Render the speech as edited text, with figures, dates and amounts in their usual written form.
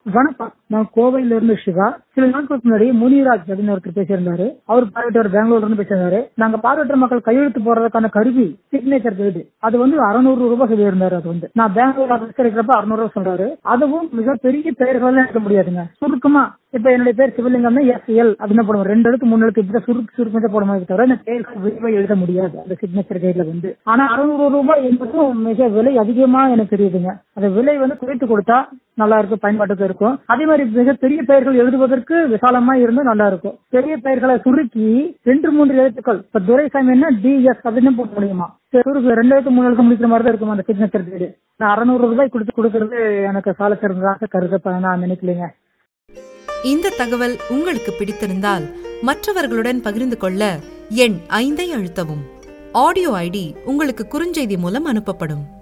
வணக்கம், நான் கோவையில இருந்து சிவா. சில நாட்களுக்கு முன்னாடி முனிராஜ் அப்படின்னு ஒருத்தர் பேசியிருந்தாரு. அவர் பார்வையற்றவர் பெங்களூர்ல இருந்து பேசியிருந்தாரு. நாங்க பார்வையற்ற மக்கள் கையெழுத்து போடுறதுக்கான கருவி சிக்னேச்சர் கைடு, அது வந்து 600 ரூபாய் சொல்லியிருந்தாரு. அது வந்து நான் பெங்களூர் இருக்கிறப்ப 600 ரூபாய் சொல்றாரு. அதுவும் மிகப்பெரிய பெயர்கள் எடுக்க முடியாதுங்க. சுருக்கமா இப்ப என்னுடைய பேர் சிவலிங்கம் SL அப்படின்னு போடுவோம். 2 எழுத்து 3 எழுத்து இப்படி சுருக்கமா போட மாதிரி தவிர இந்த பெயர்கள் விரிவா எழுத முடியாது அந்த சிக்னேச்சர் கைட்ல வந்து. ஆனா 600 ரூபாய் என்பதும் மிக விலை அதிகமா எனக்கு தெரியுதுங்க. அந்த விலை வந்து குறைத்து கொடுத்தா நல்லா இருக்கும், பயன்பாட்டுக்கு இருக்கும். அதே மாதிரி மிக பெரிய பெயர்கள் எழுதுவதற்கு விசாலமா இருந்தா நல்லா இருக்கும். பெரிய பெயர்களை சுருக்கி 2-3 எழுத்துக்கள், இப்ப துரைசாமி DS அப்படின்னு போட முடியுமா? 2 எழுத்து 3 எழுத்து முடிக்கிற மாதிரி தான் இருக்கும் அந்த சிக்னேச்சர் கைடு. நான் 600 ரூபாய் கொடுக்கறது எனக்கு சால சிறந்ததாக கருத நான் நினைக்கலைங்க. இந்த தகவல் உங்களுக்கு பிடித்திருந்தால் மற்றவர்களுடன் பகிர்ந்து கொள்ள எண் 5 அழுத்தவும். ஆடியோ ஐடி உங்களுக்கு குறுஞ்செய்தி மூலம் அனுப்பப்படும்.